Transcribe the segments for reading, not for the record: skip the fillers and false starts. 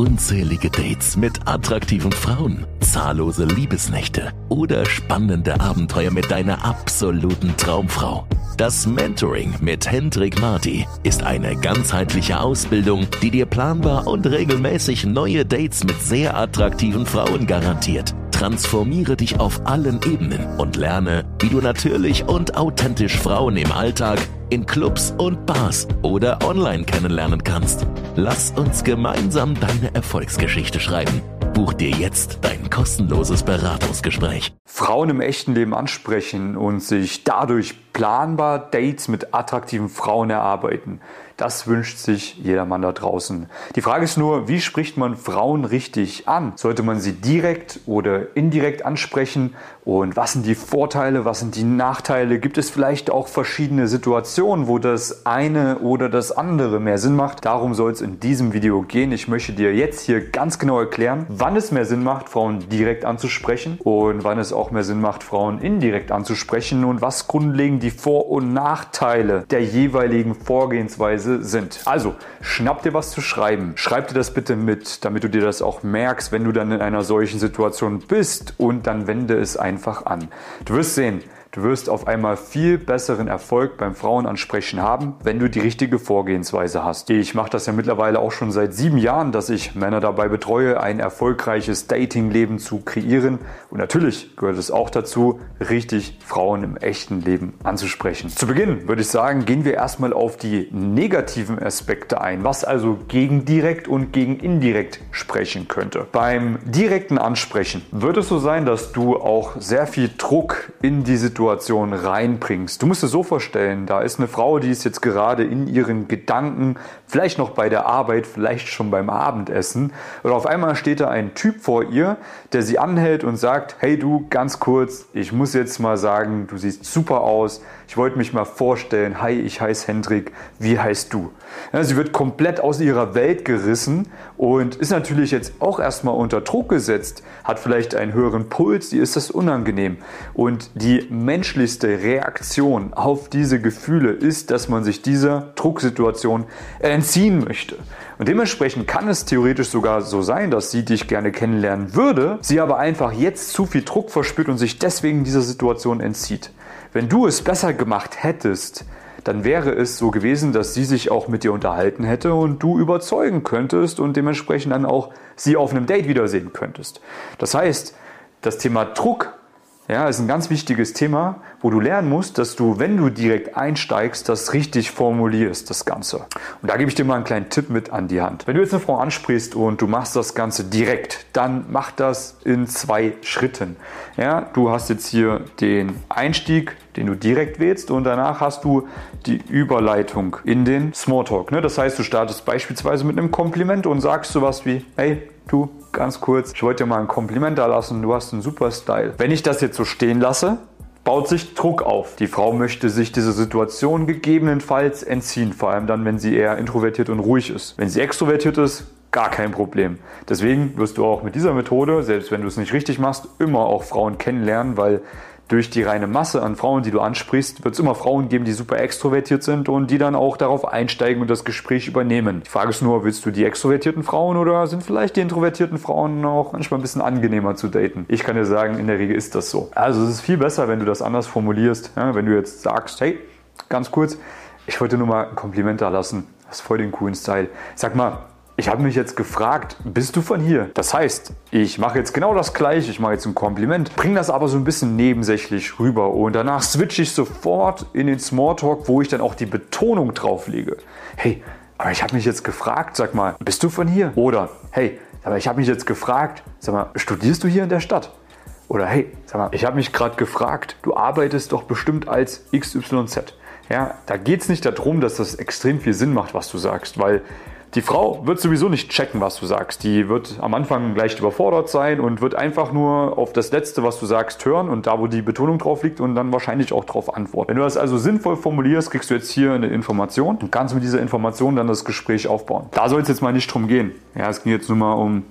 unzählige Dates mit attraktiven Frauen, zahllose Liebesnächte oder spannende Abenteuer mit deiner absoluten Traumfrau. Das Mentoring mit Hendrik Marty ist eine ganzheitliche Ausbildung, die dir planbar und regelmäßig neue Dates mit sehr attraktiven Frauen garantiert. Transformiere dich auf allen Ebenen und lerne, wie du natürlich und authentisch Frauen im Alltag, in Clubs und Bars oder online kennenlernen kannst. Lass uns gemeinsam deine Erfolgsgeschichte schreiben. Buch dir jetzt dein kostenloses Beratungsgespräch. Frauen im echten Leben ansprechen und sich dadurch planbar Dates mit attraktiven Frauen erarbeiten. Das wünscht sich jedermann da draußen. Die Frage ist nur, wie spricht man Frauen richtig an? Sollte man sie direkt oder indirekt ansprechen? Und was sind die Vorteile, was sind die Nachteile? Gibt es vielleicht auch verschiedene Situationen, wo das eine oder das andere mehr Sinn macht? Darum soll es in diesem Video gehen. Ich möchte dir jetzt hier ganz genau erklären, wann es mehr Sinn macht, Frauen direkt anzusprechen und wann es auch mehr Sinn macht, Frauen indirekt anzusprechen und was grundlegend die Vor- und Nachteile der jeweiligen Vorgehensweise sind. Also, schnapp dir was zu schreiben. Schreib dir das bitte mit, damit du dir das auch merkst, wenn du dann in einer solchen Situation bist, und dann wende es einfach an. Du wirst sehen, du wirst auf einmal viel besseren Erfolg beim Frauenansprechen haben, wenn du die richtige Vorgehensweise hast. Ich mache das ja mittlerweile auch schon seit 7 Jahren, dass ich Männer dabei betreue, ein erfolgreiches Datingleben zu kreieren. Und natürlich gehört es auch dazu, richtig Frauen im echten Leben anzusprechen. Zu Beginn würde ich sagen, gehen wir erstmal auf die negativen Aspekte ein, was also gegen direkt und gegen indirekt sprechen könnte. Beim direkten Ansprechen wird es so sein, dass du auch sehr viel Druck in die Situation reinbringst. Du musst dir so vorstellen, da ist eine Frau, die ist jetzt gerade in ihren Gedanken, vielleicht noch bei der Arbeit, vielleicht schon beim Abendessen, und auf einmal steht da ein Typ vor ihr, der sie anhält und sagt: Hey du, ganz kurz, ich muss jetzt mal sagen, du siehst super aus, ich wollte mich mal vorstellen, hi, ich heiße Hendrik, wie heißt du? Ja, sie wird komplett aus ihrer Welt gerissen und ist natürlich jetzt auch erstmal unter Druck gesetzt, hat vielleicht einen höheren Puls, ihr ist das unangenehm. Und die menschlichste Reaktion auf diese Gefühle ist, dass man sich dieser Drucksituation entziehen möchte. Und dementsprechend kann es theoretisch sogar so sein, dass sie dich gerne kennenlernen würde, sie aber einfach jetzt zu viel Druck verspürt und sich deswegen dieser Situation entzieht. Wenn du es besser gemacht hättest, dann wäre es so gewesen, dass sie sich auch mit dir unterhalten hätte und du überzeugen könntest und dementsprechend dann auch sie auf einem Date wiedersehen könntest. Das heißt, das Thema Druck, ja, ist ein ganz wichtiges Thema, wo du lernen musst, dass du, wenn du direkt einsteigst, das richtig formulierst, das Ganze. Und da gebe ich dir mal einen kleinen Tipp mit an die Hand. Wenn du jetzt eine Frau ansprichst und du machst das Ganze direkt, dann mach das in 2 Schritten. Ja, du hast jetzt hier den Einstieg, den du direkt wählst, und danach hast du die Überleitung in den Smalltalk. Das heißt, du startest beispielsweise mit einem Kompliment und sagst sowas wie: Hey, du, ganz kurz, ich wollte dir mal ein Kompliment da lassen, du hast einen super Style. Wenn ich das jetzt so stehen lasse, baut sich Druck auf. Die Frau möchte sich dieser Situation gegebenenfalls entziehen, vor allem dann, wenn sie eher introvertiert und ruhig ist. Wenn sie extrovertiert ist, gar kein Problem. Deswegen wirst du auch mit dieser Methode, selbst wenn du es nicht richtig machst, immer auch Frauen kennenlernen, weil durch die reine Masse an Frauen, die du ansprichst, wird es immer Frauen geben, die super extrovertiert sind und die dann auch darauf einsteigen und das Gespräch übernehmen. Die Frage ist nur, willst du die extrovertierten Frauen oder sind vielleicht die introvertierten Frauen auch manchmal ein bisschen angenehmer zu daten? Ich kann dir sagen, in der Regel ist das so. Also es ist viel besser, wenn du das anders formulierst. Ja, wenn du jetzt sagst: Hey, ganz kurz, ich wollte nur mal ein Kompliment da lassen. Du hast voll den coolen Style. Sag mal, ich habe mich jetzt gefragt, bist du von hier? Das heißt, ich mache jetzt genau das Gleiche, ich mache jetzt ein Kompliment, bringe das aber so ein bisschen nebensächlich rüber und danach switche ich sofort in den Smalltalk, wo ich dann auch die Betonung drauf lege. Hey, aber ich habe mich jetzt gefragt, sag mal, bist du von hier? Oder, hey, aber ich habe mich jetzt gefragt, sag mal, studierst du hier in der Stadt? Oder, hey, sag mal, ich habe mich gerade gefragt, du arbeitest doch bestimmt als XYZ. Ja, da geht es nicht darum, dass das extrem viel Sinn macht, was du sagst, weil die Frau wird sowieso nicht checken, was du sagst. Die wird am Anfang leicht überfordert sein und wird einfach nur auf das Letzte, was du sagst, hören und da, wo die Betonung drauf liegt, und dann wahrscheinlich auch drauf antworten. Wenn du das also sinnvoll formulierst, kriegst du jetzt hier eine Information und kannst mit dieser Information dann das Gespräch aufbauen. Da soll es jetzt mal nicht drum gehen. Ja, es ging jetzt nur mal um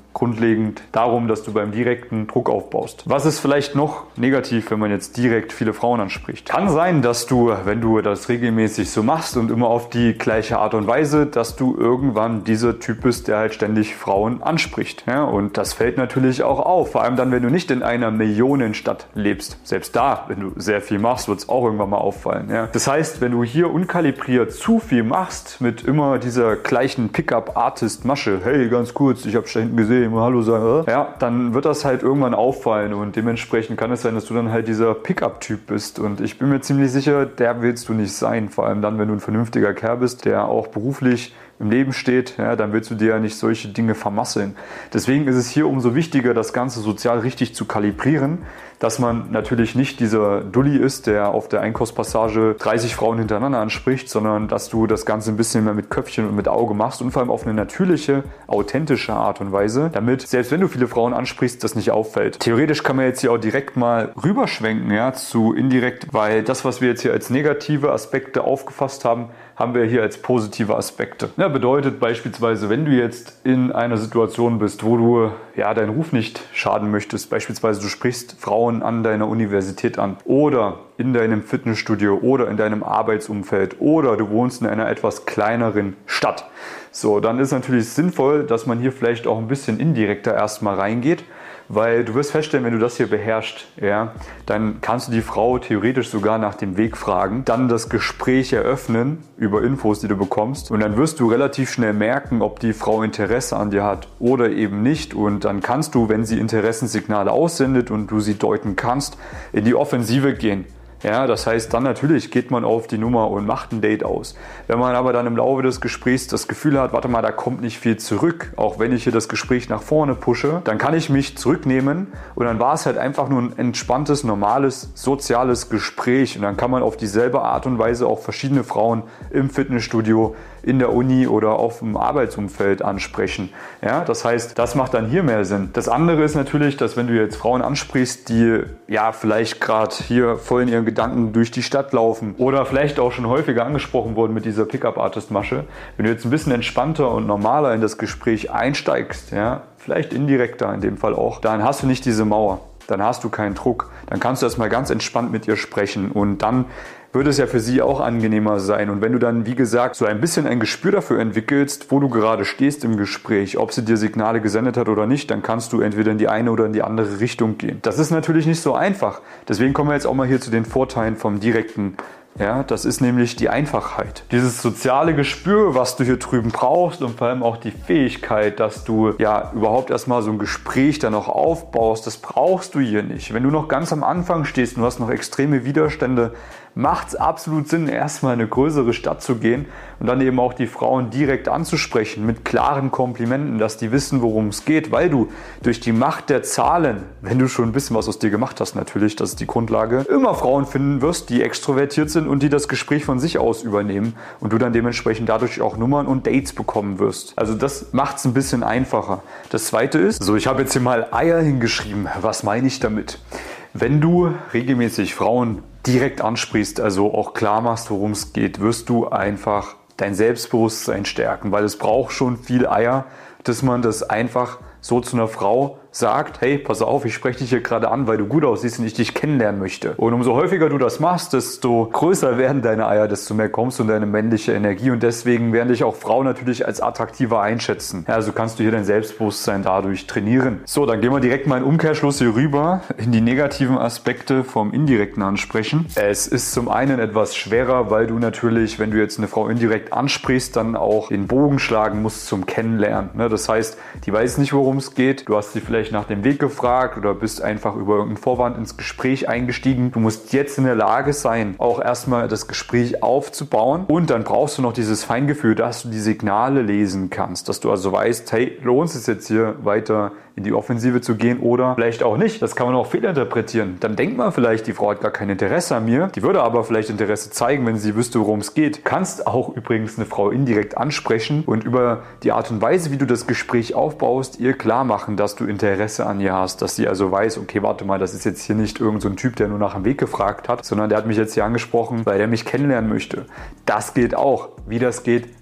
grundlegend darum, dass du beim direkten Druck aufbaust. Was ist vielleicht noch negativ, wenn man jetzt direkt viele Frauen anspricht? Kann sein, dass du, wenn du das regelmäßig so machst und immer auf die gleiche Art und Weise, dass du irgendwann dieser Typ bist, der halt ständig Frauen anspricht. Ja, und das fällt natürlich auch auf, vor allem dann, wenn du nicht in einer Millionenstadt lebst. Selbst da, wenn du sehr viel machst, wird es auch irgendwann mal auffallen. Ja. Das heißt, wenn du hier unkalibriert zu viel machst, mit immer dieser gleichen Pickup-Artist-Masche, hey, ganz kurz, ich habe da hinten gesehen, mal Hallo sagen, ja, dann wird das halt irgendwann auffallen und dementsprechend kann es sein, dass du dann halt dieser Pickup-Typ bist und ich bin mir ziemlich sicher, der willst du nicht sein, vor allem dann, wenn du ein vernünftiger Kerl bist, der auch beruflich im Leben steht, ja, dann willst du dir ja nicht solche Dinge vermasseln. Deswegen ist es hier umso wichtiger, das Ganze sozial richtig zu kalibrieren, dass man natürlich nicht dieser Dulli ist, der auf der Einkaufspassage 30 Frauen hintereinander anspricht, sondern dass du das Ganze ein bisschen mehr mit Köpfchen und mit Auge machst und vor allem auf eine natürliche, authentische Art und Weise, damit, selbst wenn du viele Frauen ansprichst, das nicht auffällt. Theoretisch kann man jetzt hier auch direkt mal rüberschwenken, ja, zu indirekt, weil das, was wir jetzt hier als negative Aspekte aufgefasst haben, haben wir hier als positive Aspekte. Ja, bedeutet beispielsweise, wenn du jetzt in einer Situation bist, wo du ja deinen Ruf nicht schaden möchtest, beispielsweise du sprichst Frauen an deiner Universität an oder in deinem Fitnessstudio oder in deinem Arbeitsumfeld oder du wohnst in einer etwas kleineren Stadt. So, dann ist natürlich sinnvoll, dass man hier vielleicht auch ein bisschen indirekter erstmal reingeht, weil du wirst feststellen, wenn du das hier beherrschst, ja, dann kannst du die Frau theoretisch sogar nach dem Weg fragen, dann das Gespräch eröffnen über Infos, die du bekommst und dann wirst du relativ schnell merken, ob die Frau Interesse an dir hat oder eben nicht und dann kannst du, wenn sie Interessenssignale aussendet und du sie deuten kannst, in die Offensive gehen. Ja, das heißt, dann natürlich geht man auf die Nummer und macht ein Date aus. Wenn man aber dann im Laufe des Gesprächs das Gefühl hat, warte mal, da kommt nicht viel zurück, auch wenn ich hier das Gespräch nach vorne pushe, dann kann ich mich zurücknehmen und dann war es halt einfach nur ein entspanntes, normales, soziales Gespräch und dann kann man auf dieselbe Art und Weise auch verschiedene Frauen im Fitnessstudio, in der Uni oder auf dem Arbeitsumfeld ansprechen. Ja, das heißt, das macht dann hier mehr Sinn. Das andere ist natürlich, dass wenn du jetzt Frauen ansprichst, die ja vielleicht gerade hier voll in ihren Gedanken durch die Stadt laufen oder vielleicht auch schon häufiger angesprochen wurden mit dieser Pickup-Artist-Masche, wenn du jetzt ein bisschen entspannter und normaler in das Gespräch einsteigst, ja, vielleicht indirekter in dem Fall auch, dann hast du nicht diese Mauer, dann hast du keinen Druck, dann kannst du erstmal ganz entspannt mit ihr sprechen und dann wird es ja für sie auch angenehmer sein. Und wenn du dann, wie gesagt, so ein bisschen ein Gespür dafür entwickelst, wo du gerade stehst im Gespräch, ob sie dir Signale gesendet hat oder nicht, dann kannst du entweder in die eine oder in die andere Richtung gehen. Das ist natürlich nicht so einfach. Deswegen kommen wir jetzt auch mal hier zu den Vorteilen vom direkten. Ja, das ist nämlich die Einfachheit. Dieses soziale Gespür, was du hier drüben brauchst und vor allem auch die Fähigkeit, dass du ja überhaupt erstmal so ein Gespräch dann auch aufbaust, das brauchst du hier nicht. Wenn du noch ganz am Anfang stehst und du hast noch extreme Widerstände, macht es absolut Sinn, erstmal in eine größere Stadt zu gehen und dann eben auch die Frauen direkt anzusprechen mit klaren Komplimenten, dass die wissen, worum es geht, weil du durch die Macht der Zahlen, wenn du schon ein bisschen was aus dir gemacht hast natürlich, das ist die Grundlage, immer Frauen finden wirst, die extrovertiert sind und die das Gespräch von sich aus übernehmen und du dann dementsprechend dadurch auch Nummern und Dates bekommen wirst. Also das macht es ein bisschen einfacher. Das zweite ist, ich habe jetzt hier mal Eier hingeschrieben. Was meine ich damit? Wenn du regelmäßig Frauen direkt ansprichst, also auch klar machst, worum es geht, wirst du einfach dein Selbstbewusstsein stärken, weil es braucht schon viel Eier, dass man das einfach so zu einer Frau sagt, hey, pass auf, ich spreche dich hier gerade an, weil du gut aussiehst und ich dich kennenlernen möchte. Und umso häufiger du das machst, desto größer werden deine Eier, desto mehr kommst du in deine männliche Energie und deswegen werden dich auch Frauen natürlich als attraktiver einschätzen. Ja, also kannst du hier dein Selbstbewusstsein dadurch trainieren. So, dann gehen wir direkt mal in Umkehrschluss hier rüber in die negativen Aspekte vom indirekten Ansprechen. Es ist zum einen etwas schwerer, weil du natürlich, wenn du jetzt eine Frau indirekt ansprichst, dann auch den Bogen schlagen musst zum Kennenlernen. Das heißt, die weiß nicht, worum es geht. Du hast sie vielleicht nach dem Weg gefragt oder bist einfach über irgendeinen Vorwand ins Gespräch eingestiegen. Du musst jetzt in der Lage sein, auch erstmal das Gespräch aufzubauen und dann brauchst du noch dieses Feingefühl, dass du die Signale lesen kannst, dass du also weißt, hey, lohnt es jetzt hier weiter in die Offensive zu gehen oder vielleicht auch nicht. Das kann man auch fehlinterpretieren. Dann denkt man vielleicht, die Frau hat gar kein Interesse an mir, die würde aber vielleicht Interesse zeigen, wenn sie wüsste, worum es geht. Du kannst auch übrigens eine Frau indirekt ansprechen und über die Art und Weise, wie du das Gespräch aufbaust, ihr klar machen, dass du Interesse an ihr hast, dass sie also weiß, okay, warte mal, das ist jetzt hier nicht irgend so ein Typ, der nur nach dem Weg gefragt hat, sondern der hat mich jetzt hier angesprochen, weil er mich kennenlernen möchte. Das geht auch. Wie das geht,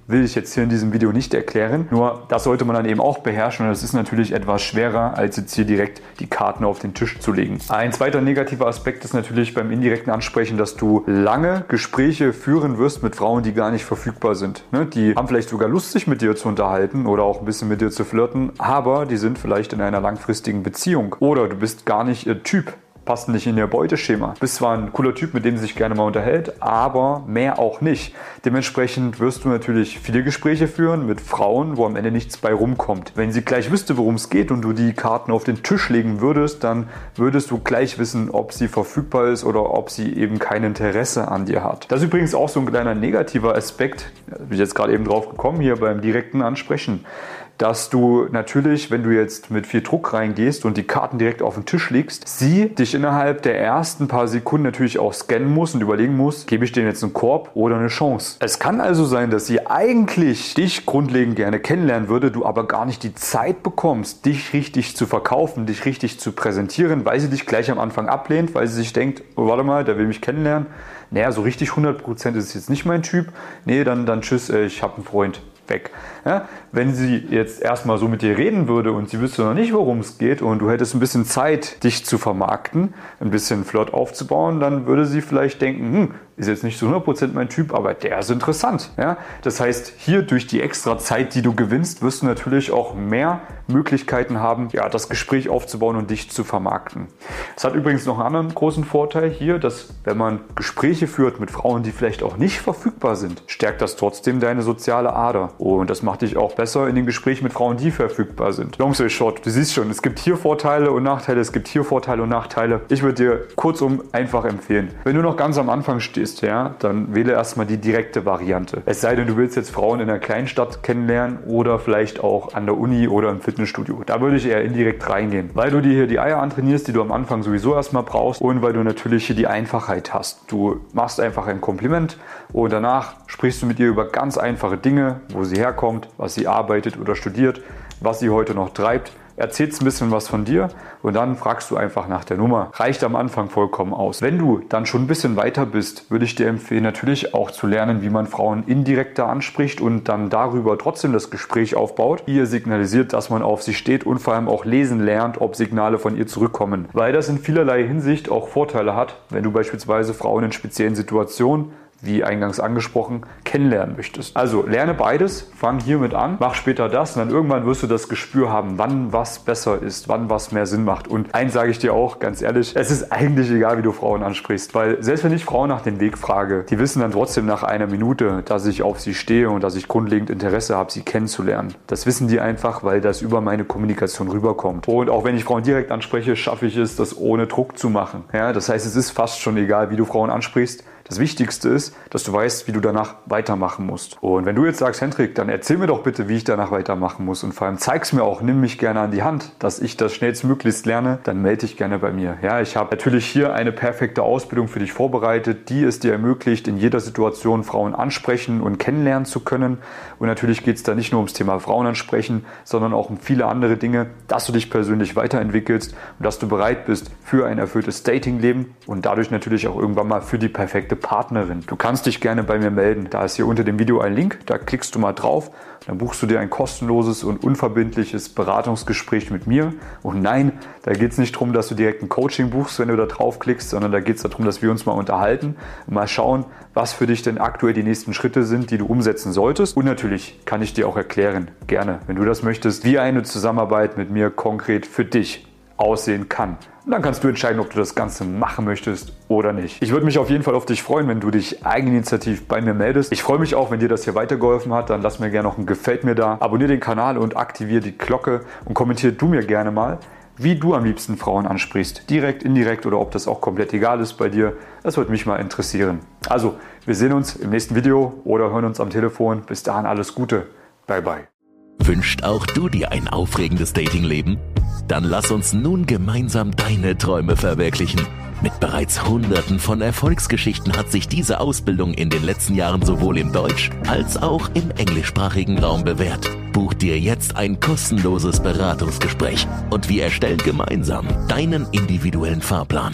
will ich jetzt hier in diesem Video nicht erklären. Nur das sollte man dann eben auch beherrschen und das ist natürlich etwas schwerer, als jetzt hier direkt die Karten auf den Tisch zu legen. Ein zweiter negativer Aspekt ist natürlich beim indirekten Ansprechen, dass du lange Gespräche führen wirst mit Frauen, die gar nicht verfügbar sind. Die haben vielleicht sogar Lust, sich mit dir zu unterhalten oder auch ein bisschen mit dir zu flirten, aber die sind vielleicht in einer langfristigen Beziehung oder du bist gar nicht ihr Typ. Passt nicht in ihr Beuteschema. Du bist zwar ein cooler Typ, mit dem sie sich gerne mal unterhält, aber mehr auch nicht. Dementsprechend wirst du natürlich viele Gespräche führen mit Frauen, wo am Ende nichts bei rumkommt. Wenn sie gleich wüsste, worum es geht und du die Karten auf den Tisch legen würdest, dann würdest du gleich wissen, ob sie verfügbar ist oder ob sie eben kein Interesse an dir hat. Das ist übrigens auch so ein kleiner negativer Aspekt, bin ich jetzt gerade eben drauf gekommen, hier beim direkten Ansprechen. Dass du natürlich, wenn du jetzt mit viel Druck reingehst und die Karten direkt auf den Tisch legst, sie dich innerhalb der ersten paar Sekunden natürlich auch scannen muss und überlegen muss, gebe ich denen jetzt einen Korb oder eine Chance. Es kann also sein, dass sie eigentlich dich grundlegend gerne kennenlernen würde, du aber gar nicht die Zeit bekommst, dich richtig zu verkaufen, dich richtig zu präsentieren, weil sie dich gleich am Anfang ablehnt, weil sie sich denkt, oh, warte mal, der will mich kennenlernen. Naja, so richtig 100% ist es jetzt nicht mein Typ. Nee, dann tschüss, ich habe einen Freund. Weg. Ja, wenn sie jetzt erstmal so mit dir reden würde und sie wüsste noch nicht, worum es geht und du hättest ein bisschen Zeit, dich zu vermarkten, ein bisschen Flirt aufzubauen, dann würde sie vielleicht denken, ist jetzt nicht so 100% mein Typ, aber der ist interessant. Ja? Das heißt, hier durch die extra Zeit, die du gewinnst, wirst du natürlich auch mehr Möglichkeiten haben, ja, das Gespräch aufzubauen und dich zu vermarkten. Es hat übrigens noch einen anderen großen Vorteil hier, dass wenn man Gespräche führt mit Frauen, die vielleicht auch nicht verfügbar sind, stärkt das trotzdem deine soziale Ader. Und das macht dich auch besser in den Gesprächen mit Frauen, die verfügbar sind. Long story short, du siehst schon, es gibt hier Vorteile und Nachteile, es gibt hier Vorteile und Nachteile. Ich würde dir kurzum einfach empfehlen, wenn du noch ganz am Anfang stehst, ja, dann wähle erstmal die direkte Variante. Es sei denn, du willst jetzt Frauen in einer Kleinstadt kennenlernen oder vielleicht auch an der Uni oder im Fitnessstudio. Da würde ich eher indirekt reingehen, weil du dir hier die Eier antrainierst, die du am Anfang sowieso erstmal brauchst und weil du natürlich hier die Einfachheit hast. Du machst einfach ein Kompliment und danach sprichst du mit ihr über ganz einfache Dinge, wo sie herkommt, was sie arbeitet oder studiert, was sie heute noch treibt. Erzählst ein bisschen was von dir und dann fragst du einfach nach der Nummer. Reicht am Anfang vollkommen aus. Wenn du dann schon ein bisschen weiter bist, würde ich dir empfehlen, natürlich auch zu lernen, wie man Frauen indirekter anspricht und dann darüber trotzdem das Gespräch aufbaut. Ihr signalisiert, dass man auf sie steht und vor allem auch lesen lernt, ob Signale von ihr zurückkommen. Weil das in vielerlei Hinsicht auch Vorteile hat, wenn du beispielsweise Frauen in speziellen Situationen, wie eingangs angesprochen, kennenlernen möchtest. Also lerne beides, fang hiermit an, mach später das und dann irgendwann wirst du das Gespür haben, wann was besser ist, wann was mehr Sinn macht. Und eins sage ich dir auch, ganz ehrlich, es ist eigentlich egal, wie du Frauen ansprichst, weil selbst wenn ich Frauen nach dem Weg frage, die wissen dann trotzdem nach einer Minute, dass ich auf sie stehe und dass ich grundlegend Interesse habe, sie kennenzulernen. Das wissen die einfach, weil das über meine Kommunikation rüberkommt. Und auch wenn ich Frauen direkt anspreche, schaffe ich es, das ohne Druck zu machen. Ja, das heißt, es ist fast schon egal, wie du Frauen ansprichst. Das Wichtigste ist, dass du weißt, wie du danach weitermachen musst. Und wenn du jetzt sagst, Hendrik, dann erzähl mir doch bitte, wie ich danach weitermachen muss. Und vor allem zeig's mir auch, nimm mich gerne an die Hand, dass ich das schnellstmöglichst lerne, dann melde dich gerne bei mir. Ja, ich habe natürlich hier eine perfekte Ausbildung für dich vorbereitet, die es dir ermöglicht, in jeder Situation Frauen ansprechen und kennenlernen zu können. Und natürlich geht es da nicht nur ums Thema Frauen ansprechen, sondern auch um viele andere Dinge, dass du dich persönlich weiterentwickelst und dass du bereit bist für ein erfülltes Datingleben und dadurch natürlich auch irgendwann mal für die perfekte Partnerin. Du kannst dich gerne bei mir melden. Da ist hier unter dem Video ein Link, da klickst du mal drauf, dann buchst du dir ein kostenloses und unverbindliches Beratungsgespräch mit mir. Und nein, da geht es nicht darum, dass du direkt ein Coaching buchst, wenn du da draufklickst, sondern da geht es darum, dass wir uns mal unterhalten und mal schauen, was für dich denn aktuell die nächsten Schritte sind, die du umsetzen solltest. Und natürlich kann ich dir auch erklären, gerne, wenn du das möchtest, wie eine Zusammenarbeit mit mir konkret für dich aussehen kann. Und dann kannst du entscheiden, ob du das Ganze machen möchtest oder nicht. Ich würde mich auf jeden Fall auf dich freuen, wenn du dich eigeninitiativ bei mir meldest. Ich freue mich auch, wenn dir das hier weitergeholfen hat. Dann lass mir gerne noch ein Gefällt mir da. Abonniere den Kanal und aktiviere die Glocke und kommentiere du mir gerne mal, wie du am liebsten Frauen ansprichst. Direkt, indirekt oder ob das auch komplett egal ist bei dir. Das würde mich mal interessieren. Also, wir sehen uns im nächsten Video oder hören uns am Telefon. Bis dahin alles Gute. Bye, bye. Wünscht auch du dir ein aufregendes Datingleben? Dann lass uns nun gemeinsam deine Träume verwirklichen. Mit bereits Hunderten von Erfolgsgeschichten hat sich diese Ausbildung in den letzten Jahren sowohl im Deutsch- als auch im englischsprachigen Raum bewährt. Buch dir jetzt ein kostenloses Beratungsgespräch und wir erstellen gemeinsam deinen individuellen Fahrplan.